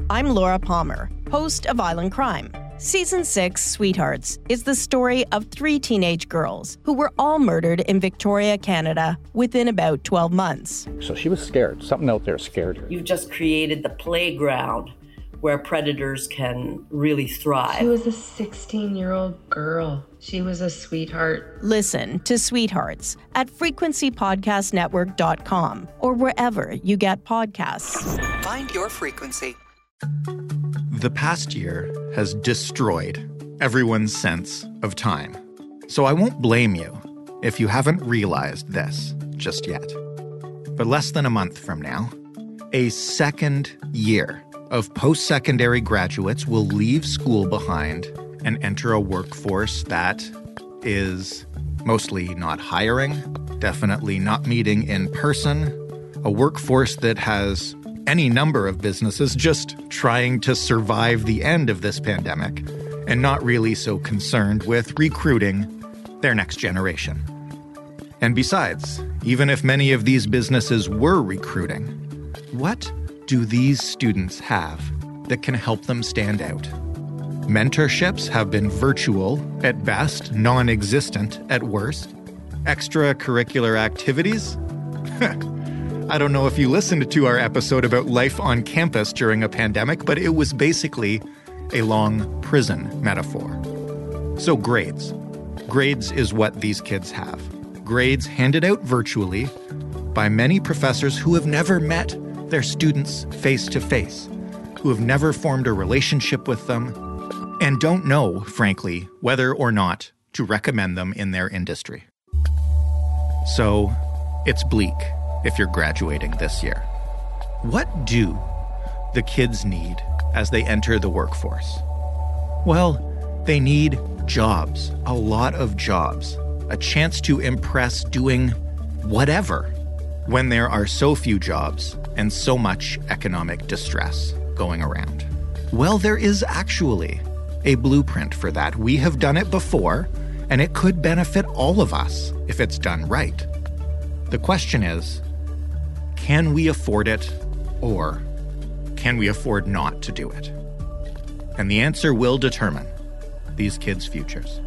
I'm Laura Palmer, host of Island Crime. Season 6, Sweethearts, is the story of 3 teenage girls who were all murdered in Victoria, Canada, within about 12 months. So she was scared. Something out there scared her. You've just created the playground where predators can really thrive. She was a 16-year-old girl. She was a sweetheart. Listen to Sweethearts at frequencypodcastnetwork.com or wherever you get podcasts. Find your frequency. The past year has destroyed everyone's sense of time. So I won't blame you if you haven't realized this just yet. But less than a month from now, a second year of post-secondary graduates will leave school behind and enter a workforce that is mostly not hiring, definitely not meeting in person, a workforce that has any number of businesses just trying to survive the end of this pandemic and not really so concerned with recruiting their next generation. And besides, even if many of these businesses were recruiting, what do these students have that can help them stand out? Mentorships have been virtual at best, non-existent at worst. Extracurricular activities? I don't know if you listened to our episode about life on campus during a pandemic, but it was basically a long prison metaphor. So grades. Grades is what these kids have. Grades handed out virtually by many professors who have never met their students face to face, who have never formed a relationship with them, and don't know, frankly, whether or not to recommend them in their industry. So it's bleak if you're graduating this year. What do the kids need as they enter the workforce? Well, they need jobs, a lot of jobs, a chance to impress doing whatever when there are so few jobs and so much economic distress going around. Well, there is actually a blueprint for that. We have done it before, and it could benefit all of us if it's done right. The question is, can we afford it, or can we afford not to do it? And the answer will determine these kids' futures.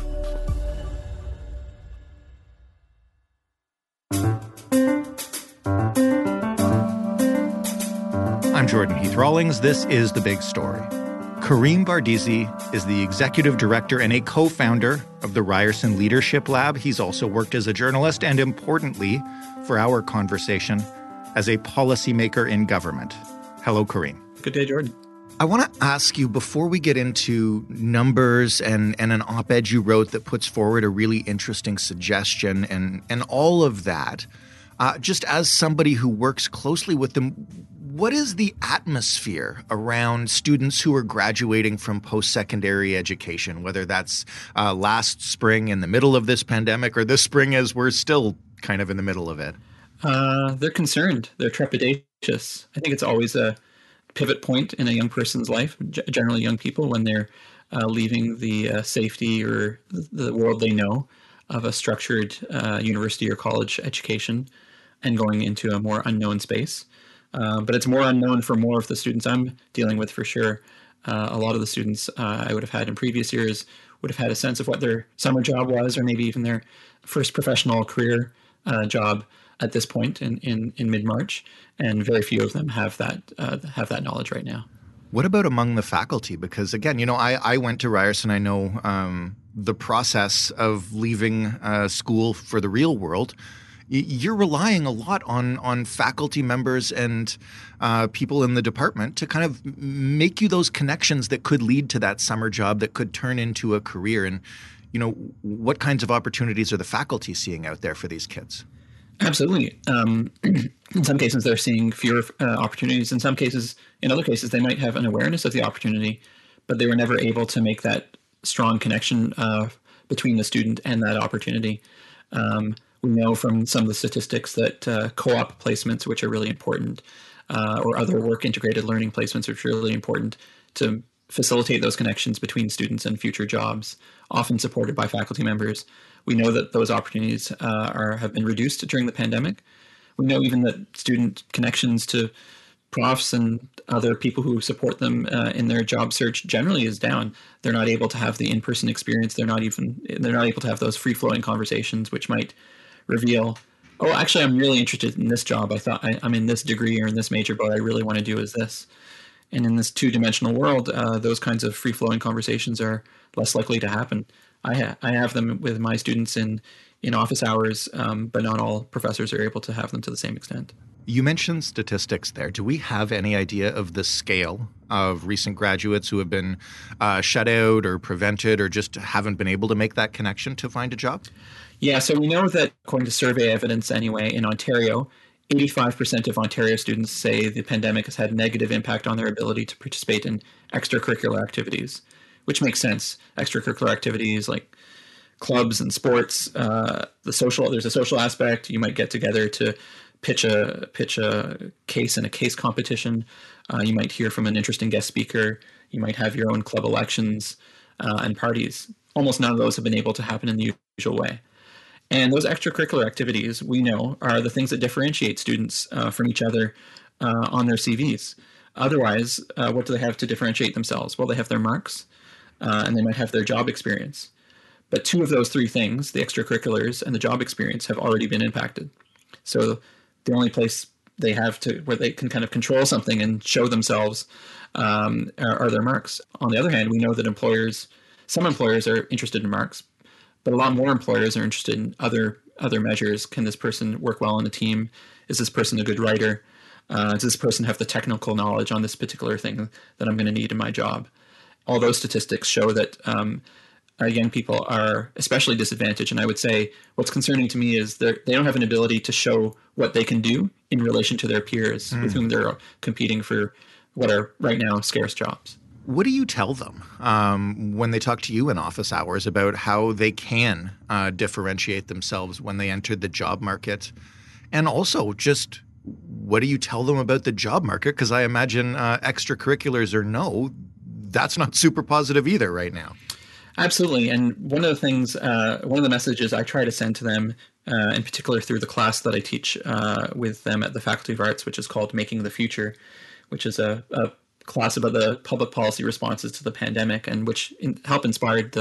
I'm Jordan Heath Rawlings. This is The Big Story. Kareem Bardisi is the executive director and a co-founder of the Ryerson Leadership Lab. He's also worked as a journalist and, importantly, for our conversation, as a policymaker in government. Hello, Kareem. Good day, Jordan. I want to ask you, before we get into numbers and an op-ed you wrote that puts forward a really interesting suggestion and all of that, just as somebody who works closely with them, what is the atmosphere around students who are graduating from post-secondary education, whether that's last spring in the middle of this pandemic or this spring as we're still kind of in the middle of it? They're concerned. They're trepidatious. I think it's always a pivot point in a young person's life, generally young people, when they're leaving the safety or the world they know of a structured university or college education and going into a more unknown space. But it's more unknown for more of the students I'm dealing with, for sure. A lot of the students I would have had in previous years would have had a sense of what their summer job was, or maybe even their first professional career job at this point in mid-March, and very few of them have that knowledge right now. What about among the faculty? Because again, I went to Ryerson. I know the process of leaving school for the real world. You're relying a lot on faculty members and people in the department to kind of make you those connections that could lead to that summer job that could turn into a career. And, what kinds of opportunities are the faculty seeing out there for these kids? Absolutely. In some cases, they're seeing fewer opportunities. In other cases, they might have an awareness of the opportunity, but they were never able to make that strong connection between the student and that opportunity. We know from some of the statistics that co-op placements, which are really important, or other work integrated learning placements, which are really important to facilitate those connections between students and future jobs, often supported by faculty members. We know that those opportunities have been reduced during the pandemic. We know even that student connections to profs and other people who support them in their job search generally is down. They're not able to have the in-person experience. They're not able to have those free-flowing conversations, which might reveal, oh, actually, I'm really interested in this job. I thought I'm in this degree or in this major, but what I really want to do is this. And in this two-dimensional world, those kinds of free-flowing conversations are less likely to happen. I have them with my students in office hours, but not all professors are able to have them to the same extent. You mentioned statistics there. Do we have any idea of the scale of recent graduates who have been shut out or prevented or just haven't been able to make that connection to find a job? Yeah, so we know that according to survey evidence anyway, in Ontario, 85% of Ontario students say the pandemic has had a negative impact on their ability to participate in extracurricular activities, which makes sense. Extracurricular activities like clubs and sports, there's a social aspect. You might get together to pitch a case in a case competition. You might hear from an interesting guest speaker. You might have your own club elections and parties. Almost none of those have been able to happen in the usual way. And those extracurricular activities, we know, are the things that differentiate students from each other on their CVs. Otherwise, what do they have to differentiate themselves? Well, they have their marks, and they might have their job experience. But two of those three things, the extracurriculars and the job experience, have already been impacted. So the only place they have where they can kind of control something and show themselves are their marks. On the other hand, we know that some employers are interested in marks, but a lot more employers are interested in other measures. Can this person work well on a team? Is this person a good writer? Does this person have the technical knowledge on this particular thing that I'm going to need in my job? All those statistics show that young people are especially disadvantaged. And I would say what's concerning to me is they don't have an ability to show what they can do in relation to their peers with whom they're competing for what are right now scarce jobs. What do you tell them when they talk to you in office hours about how they can differentiate themselves when they enter the job market? And also just what do you tell them about the job market? Because I imagine extracurriculars or no, that's not super positive either right now. Absolutely. And one of the messages I try to send to them, in particular through the class that I teach with them at the Faculty of Arts, which is called Making the Future, which is a class about the public policy responses to the pandemic, and which helped inspired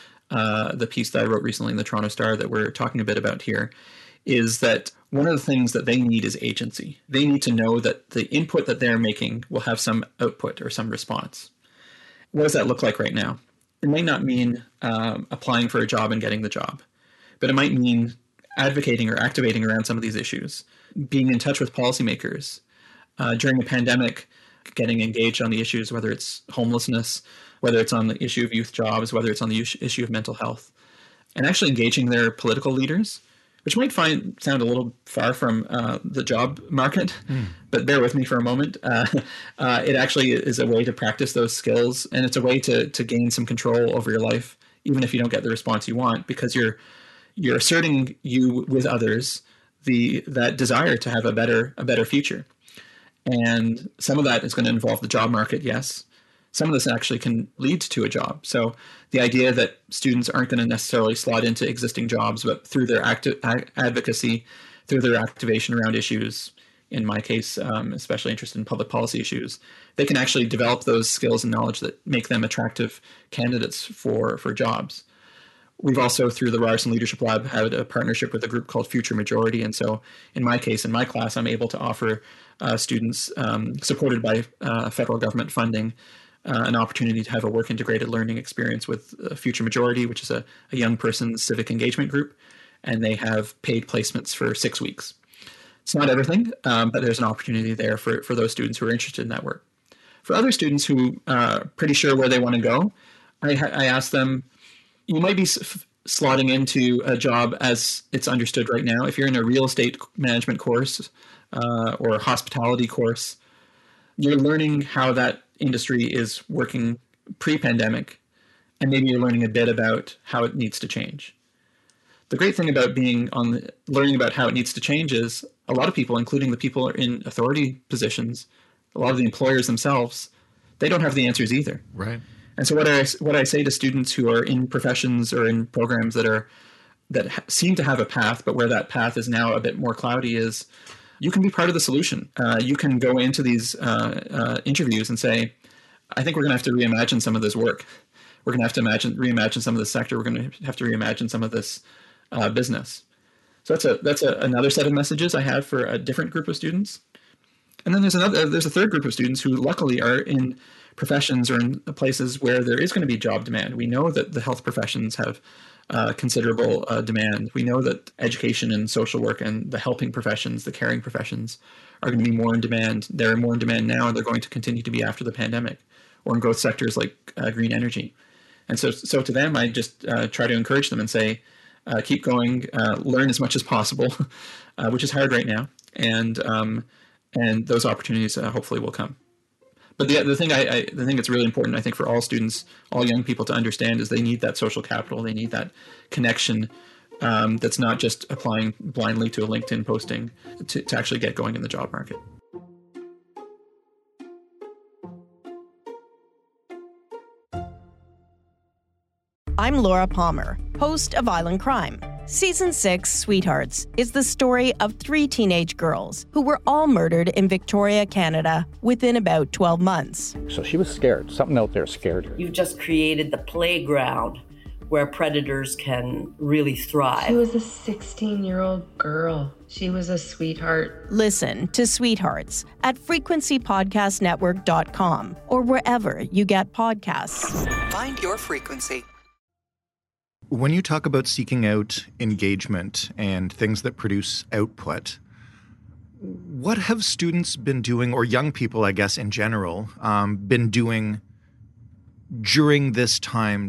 the piece that I wrote recently in the Toronto Star that we're talking a bit about here, is that one of the things that they need is agency. They need to know that the input that they're making will have some output or some response. What does that look like right now? It might not mean applying for a job and getting the job, but it might mean advocating or activating around some of these issues, being in touch with policymakers. During the pandemic, getting engaged on the issues, whether it's homelessness, whether it's on the issue of youth jobs, whether it's on the issue of mental health, and actually engaging their political leaders, which might sound a little far from the job market, but bear with me for a moment. It actually is a way to practice those skills, and it's a way to gain some control over your life, even if you don't get the response you want, because you're asserting you with others that desire to have a better future. And some of that is going to involve the job market, yes. Some of this actually can lead to a job. So the idea that students aren't going to necessarily slot into existing jobs, but through their advocacy, through their activation around issues, in my case, especially interested in public policy issues, they can actually develop those skills and knowledge that make them attractive candidates for jobs. We've also, through the Ryerson Leadership Lab, had a partnership with a group called Future Majority. And so in my case, in my class, I'm able to offer students supported by federal government funding an opportunity to have a work-integrated learning experience with Future Majority, which is a young person's civic engagement group. And they have paid placements for 6 weeks. It's not everything, but there's an opportunity there for those students who are interested in that work. For other students who are pretty sure where they want to go, I ask them, you might be slotting into a job as it's understood right now. If you're in a real estate management course or a hospitality course, you're learning how that industry is working pre-pandemic, and maybe you're learning a bit about how it needs to change. The great thing about learning about how it needs to change is a lot of people, including the people in authority positions, a lot of the employers themselves, they don't have the answers either. Right. And so what I say to students who are in professions or in programs that seem to have a path, but where that path is now a bit more cloudy, is you can be part of the solution. You can go into these interviews and say, I think we're going to have to reimagine some of this work. We're going to have to reimagine some of this sector. We're going to have to reimagine some of this business. So that's another set of messages I have for a different group of students. And then there's a third group of students who luckily are in professions or in places where there is going to be job demand. We know that the health professions have considerable demand. We know that education and social work and the helping professions, the caring professions, are going to be more in demand. They're more in demand now, and they're going to continue to be after the pandemic, or in growth sectors like green energy. And so to them, I just try to encourage them and say, keep going, learn as much as possible, which is hard right now, and those opportunities hopefully will come. But the thing that's really important, I think, for all students, all young people to understand is they need that social capital. They need that connection that's not just applying blindly to a LinkedIn posting to actually get going in the job market. I'm Laura Palmer, host of Island Crime. Season 6, Sweethearts, is the story of 3 teenage girls who were all murdered in Victoria, Canada, within about 12 months. So she was scared. Something out there scared her. You've just created the playground where predators can really thrive. She was a 16-year-old girl. She was a sweetheart. Listen to Sweethearts at frequencypodcastnetwork.com or wherever you get podcasts. Find your frequency. When you talk about seeking out engagement and things that produce output, what have students been doing, or young people, I guess, in general, been doing during this time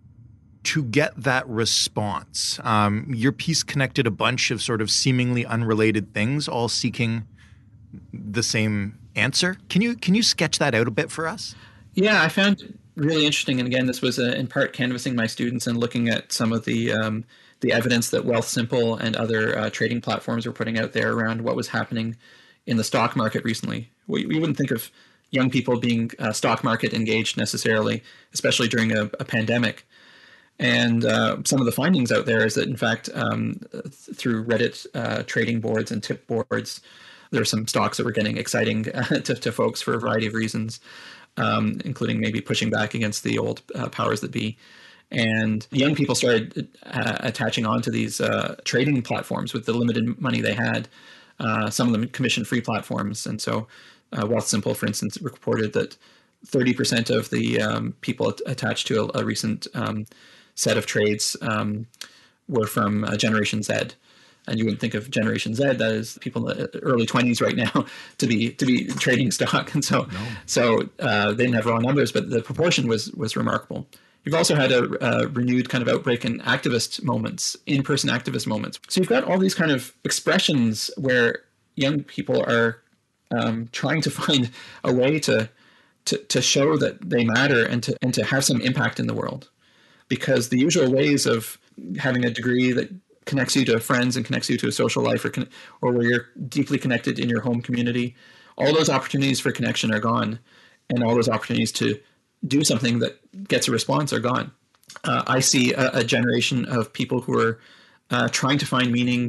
to get that response? Your piece connected a bunch of sort of seemingly unrelated things, all seeking the same answer. Can you sketch that out a bit for us? Yeah, I found really interesting, and again, this was in part canvassing my students and looking at some of the evidence that Wealthsimple and other trading platforms were putting out there around what was happening in the stock market recently. We wouldn't think of young people being stock market engaged necessarily, especially during a pandemic. And some of the findings out there is that, in fact, through Reddit trading boards and tip boards, there are some stocks that were getting exciting to folks for a variety of reasons. Including maybe pushing back against the old powers that be. And young people started attaching on to these trading platforms with the limited money they had, some of them commission-free platforms. And so Wealthsimple, for instance, reported that 30% of the people attached to a recent set of trades were from Generation Z. And you wouldn't think of Generation Z, that is people in the early 20s right now, to be trading stock. And so they didn't have raw numbers, but the proportion was remarkable. You've also had a renewed kind of outbreak in activist moments, in-person activist moments. So you've got all these kind of expressions where young people are trying to find a way to show that they matter and to have some impact in the world. Because the usual ways of having a degree that connects you to friends and connects you to a social life, or where you're deeply connected in your home community, all those opportunities for connection are gone, and all those opportunities to do something that gets a response are gone. I see a generation of people who are trying to find meaning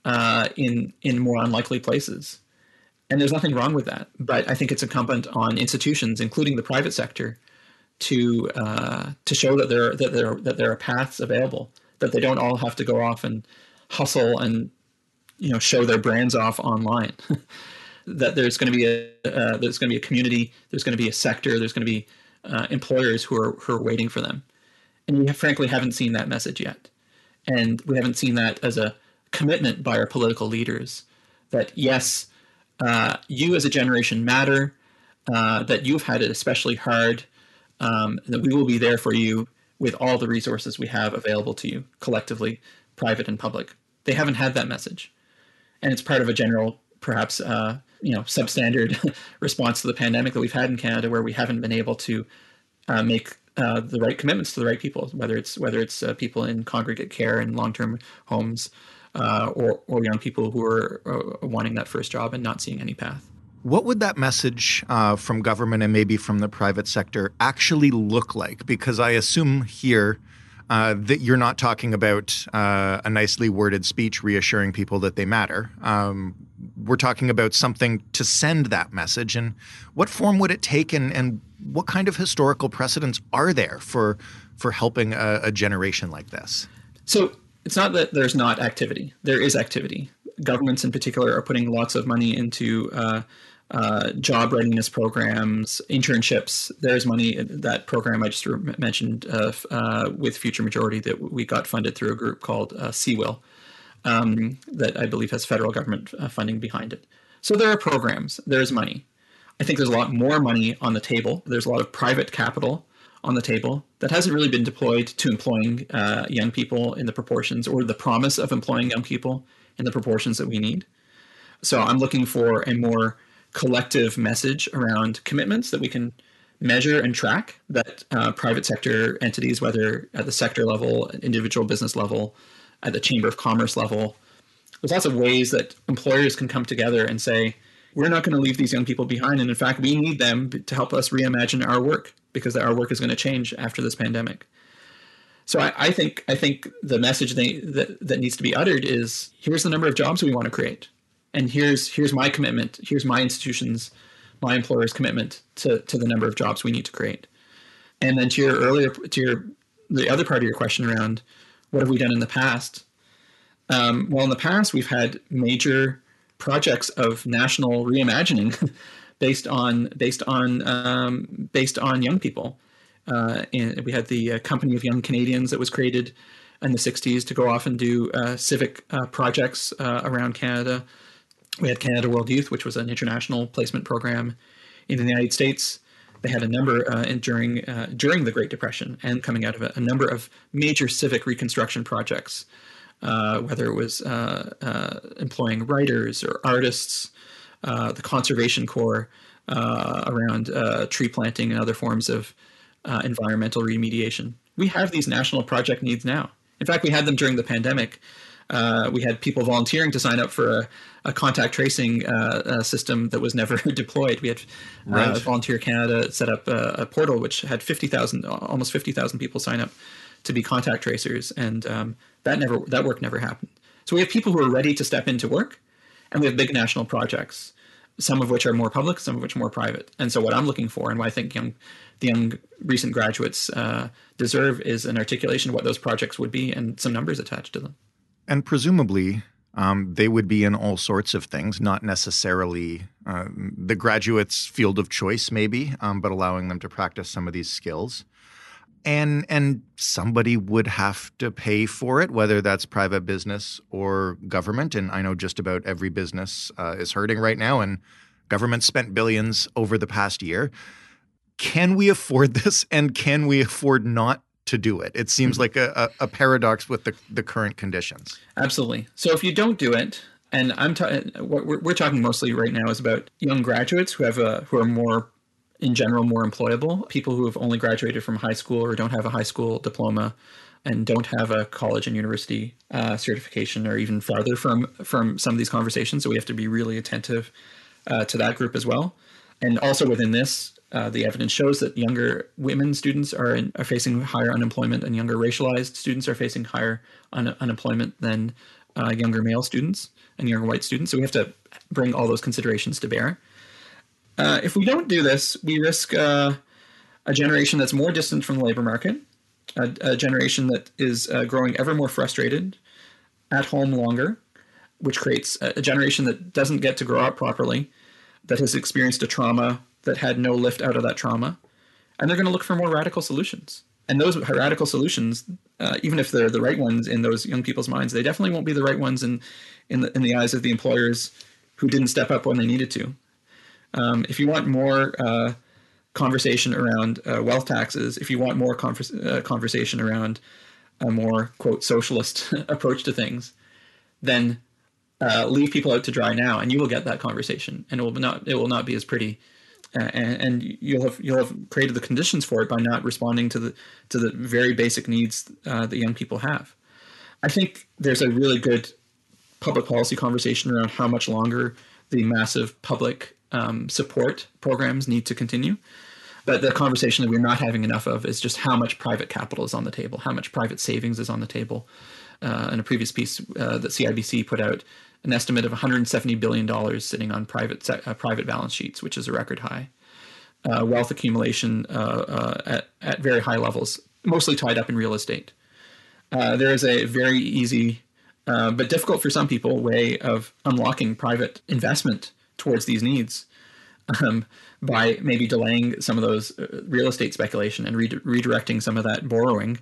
in more unlikely places, and there's nothing wrong with that. But I think it's incumbent on institutions, including the private sector, to show that there are paths available, that they don't all have to go off and hustle and show their brands off online. That there's going to be a community, there's going to be a sector, there's going to be employers who are waiting for them, and we frankly haven't seen that message yet, and we haven't seen that as a commitment by our political leaders that yes, you as a generation matter, that you've had it especially hard, that we will be there for you with all the resources we have available to you, collectively, private and public. They haven't had that message. And it's part of a general, perhaps, substandard response to the pandemic that we've had in Canada, where we haven't been able to make the right commitments to the right people, whether it's people in congregate care and long-term homes, or young people who are wanting that first job and not seeing any path. What would that message from government and maybe from the private sector actually look like? Because I assume here that you're not talking about a nicely worded speech reassuring people that they matter. We're talking about something to send that message. And what form would it take, and what kind of historical precedents are there for helping a generation like this? So it's not that there's not activity. There is activity. Governments in particular are putting lots of money into job readiness programs, internships. There's money in that program I just mentioned with Future Majority that we got funded through a group called CWIL that I believe has federal government funding behind it. So there are programs. There's money. I think there's a lot more money on the table. There's a lot of private capital on the table that hasn't really been deployed to employing young people in the proportions, or the promise of employing young people in the proportions that we need. So I'm looking for a more collective message around commitments that we can measure and track, that private sector entities, whether at the sector level, individual business level, at the Chamber of Commerce level, there's lots of ways that employers can come together and say, we're not going to leave these young people behind. And in fact, we need them to help us reimagine our work, because our work is going to change after this pandemic. So I think the message that needs to be uttered is, here's the number of jobs we want to create. And here's my commitment. Here's my institution's, my employer's commitment to the number of jobs we need to create. And then the other part of your question around what have we done in the past? Well, in the past, we've had major projects of national reimagining based on young people. And we had the Company of Young Canadians that was created in the 60s to go off and do civic projects around Canada. We had Canada World Youth, which was an international placement program in the United States. They had a number during the Great Depression, and coming out of it, a number of major civic reconstruction projects, whether it was employing writers or artists, the Conservation Corps around tree planting and other forms of environmental remediation. We have these national project needs now. In fact, we had them during the pandemic. We had people volunteering to sign up for a contact tracing system that was never deployed. We had Volunteer Canada set up a portal which had almost 50,000 people sign up to be contact tracers, and that work never happened. So we have people who are ready to step into work, and we have big national projects, some of which are more public, some of which are more private. And so what I'm looking for, and what I think the young recent graduates deserve, is an articulation of what those projects would be and some numbers attached to them. And presumably, they would be in all sorts of things, not necessarily the graduate's field of choice, maybe, but allowing them to practice some of these skills. And somebody would have to pay for it, whether that's private business or government. And I know just about every business is hurting right now, and government spent billions over the past year. Can we afford this, and can we afford not to do it? It seems like a paradox with the current conditions. Absolutely. So if you don't do it, and what we're talking mostly right now is about young graduates who are more, in general, more employable, people who have only graduated from high school or don't have a high school diploma and don't have a college and university certification, or even farther from some of these conversations. So we have to be really attentive to that group as well. And also within this, the evidence shows that younger women students are facing higher unemployment, and younger racialized students are facing higher unemployment than younger male students and younger white students. So we have to bring all those considerations to bear. If we don't do this, we risk a generation that's more distant from the labor market, a generation that is growing ever more frustrated, at home longer, which creates a generation that doesn't get to grow up properly, that has experienced a trauma that had no lift out of that trauma, and they're going to look for more radical solutions. And those radical solutions, even if they're the right ones in those young people's minds, they definitely won't be the right ones in the eyes of the employers who didn't step up when they needed to. If you want more conversation around wealth taxes, if you want more conversation around a more, quote, socialist approach to things, then leave people out to dry now, and you will get that conversation, and it will not be as pretty. And you'll have created the conditions for it by not responding to the very basic needs that young people have. I think there's a really good public policy conversation around how much longer the massive public support programs need to continue. But the conversation that we're not having enough of is just how much private capital is on the table, how much private savings is on the table. In a previous piece that CIBC put out, an estimate of $170 billion sitting on private balance sheets, which is a record high. Wealth accumulation at very high levels, mostly tied up in real estate. There is a very easy, but difficult for some people, way of unlocking private investment towards these needs by maybe delaying some of those real estate speculation and redirecting some of that borrowing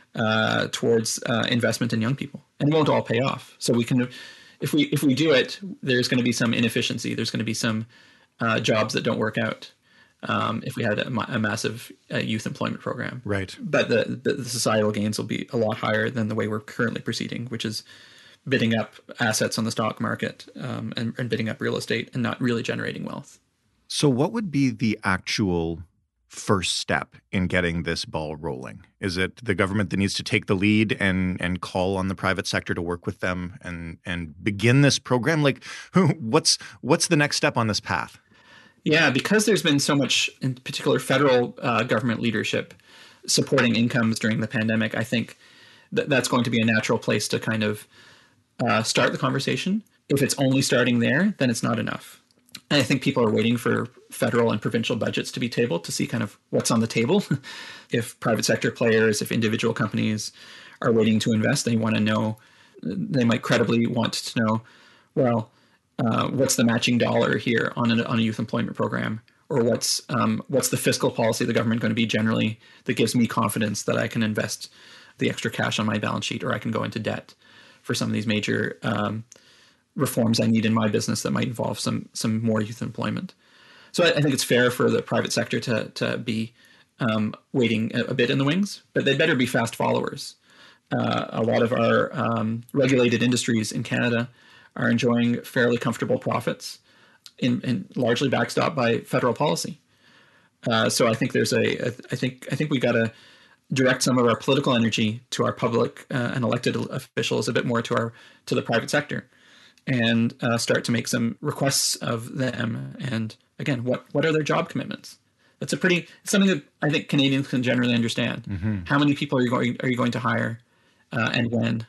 towards investment in young people. And it won't all pay off. So we can, if we do it, there's going to be some inefficiency. There's going to be some jobs that don't work out. If we had a massive youth employment program. Right. But the societal gains will be a lot higher than the way we're currently proceeding, which is bidding up assets on the stock market and bidding up real estate and not really generating wealth. So what would be the actual first step in getting this ball rolling? Is it the government that needs to take the lead and call on the private sector to work with them and begin this program? Like, what's the next step on this path? Yeah, because there's been so much, in particular, federal government leadership supporting incomes during the pandemic, I think that's going to be a natural place to kind of start the conversation. If it's only starting there, then it's not enough. And I think people are waiting for federal and provincial budgets to be tabled to see kind of what's on the table. If private sector players, if individual companies are waiting to invest, they want to know, they might credibly want to know, well, what's the matching dollar here on a youth employment program, or what's the fiscal policy of the government going to be generally that gives me confidence that I can invest the extra cash on my balance sheet, or I can go into debt for some of these major reforms I need in my business that might involve some more youth employment. So I think it's fair for the private sector to be waiting a bit in the wings, but they better be fast followers. A lot of our regulated industries in Canada are enjoying fairly comfortable profits, in largely backstopped by federal policy. So I think I think we got to direct some of our political energy to our public and elected officials a bit more to the private sector, and start to make some requests of them. And again, what are their job commitments? That's something that I think Canadians can generally understand. Mm-hmm. How many people are you going to hire, and when?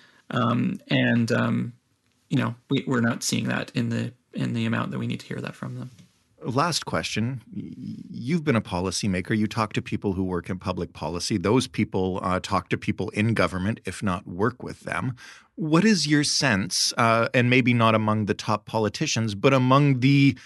We're not seeing that in the amount that we need to hear that from them. Last question. You've been a policymaker. You talk to people who work in public policy. Those people talk to people in government, if not work with them. What is your sense, and maybe not among the top politicians, but among the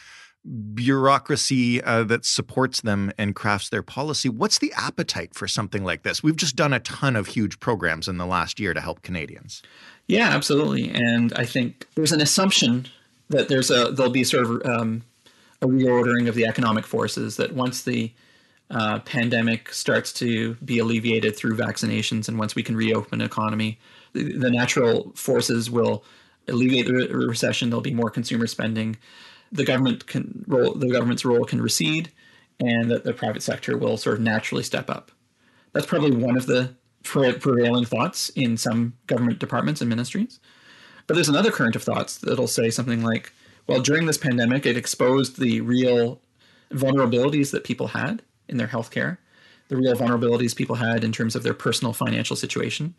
bureaucracy that supports them and crafts their policy? What's the appetite for something like this? We've just done a ton of huge programs in the last year to help Canadians. Yeah, absolutely. And I think there's an assumption that there'll be sort of a reordering of the economic forces, that once the pandemic starts to be alleviated through vaccinations, and once we can reopen the economy, the natural forces will alleviate the recession. There'll be more consumer spending. The government's role can recede, and that the private sector will sort of naturally step up. That's probably one of the prevailing thoughts in some government departments and ministries. But there's another current of thoughts that'll say something like, well, during this pandemic, it exposed the real vulnerabilities that people had in their healthcare, the real vulnerabilities people had in terms of their personal financial situation.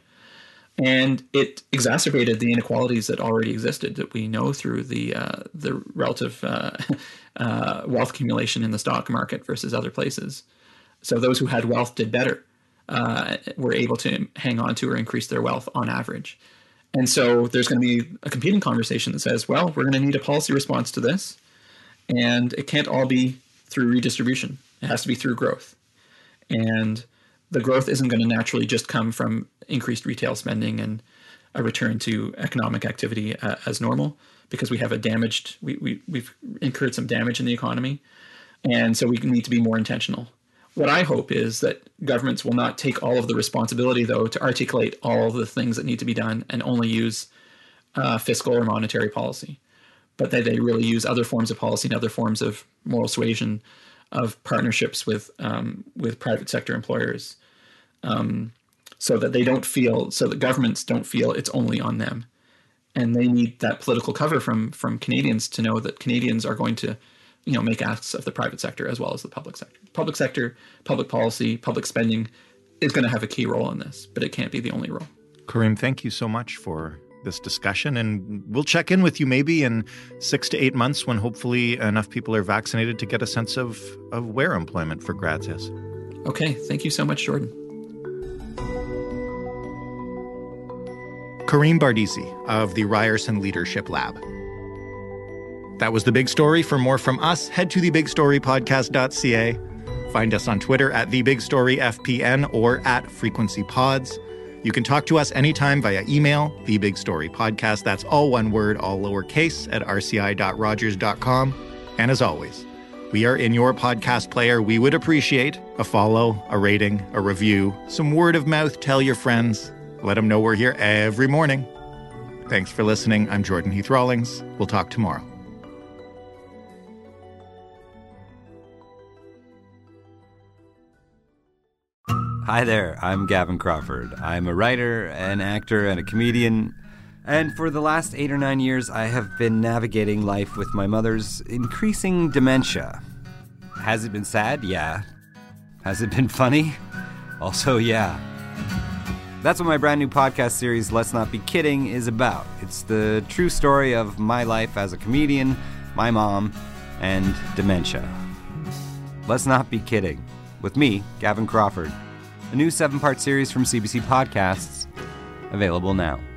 And it exacerbated the inequalities that already existed, that we know through the relative wealth accumulation in the stock market versus other places. So those who had wealth did better, were able to hang on to or increase their wealth on average. And so there's going to be a competing conversation that says, well, we're going to need a policy response to this, and it can't all be through redistribution. It has to be through growth. And the growth isn't going to naturally just come from increased retail spending and a return to economic activity as normal, because we have we've incurred some damage in the economy. And so we need to be more intentional. What I hope is that governments will not take all of the responsibility, though, to articulate all of the things that need to be done and only use fiscal or monetary policy, but that they really use other forms of policy and other forms of moral suasion, of partnerships with private sector employers, so that governments don't feel it's only on them. And they need that political cover from Canadians to know that Canadians are going to make asks of the private sector as well as the public sector. Public sector, public policy, public spending is going to have a key role in this, but it can't be the only role. Karim, thank you so much for this discussion, and we'll check in with you maybe in 6 to 8 months when hopefully enough people are vaccinated to get a sense of where employment for grads is. Okay, thank you so much, Jordan. Karim Bardisi of the Ryerson Leadership Lab. That was The Big Story. For more from us, head to thebigstorypodcast.ca. Find us on Twitter at TheBigStoryFPN or at FrequencyPods. You can talk to us anytime via email, thebigstorypodcast, that's all one word, all lowercase, at rci.rogers.com. And as always, we are in your podcast player. We would appreciate a follow, a rating, a review, some word of mouth. Tell your friends. Let them know we're here every morning. Thanks for listening. I'm Jordan Heath Rawlings. We'll talk tomorrow. Hi there, I'm Gavin Crawford. I'm a writer, an actor, and a comedian. And for the last 8 or 9 years, I have been navigating life with my mother's increasing dementia. Has it been sad? Yeah. Has it been funny? Also, yeah. That's what my brand new podcast series, Let's Not Be Kidding, is about. It's the true story of my life as a comedian, my mom, and dementia. Let's Not Be Kidding. With me, Gavin Crawford. A new 7-part series from CBC Podcasts, available now.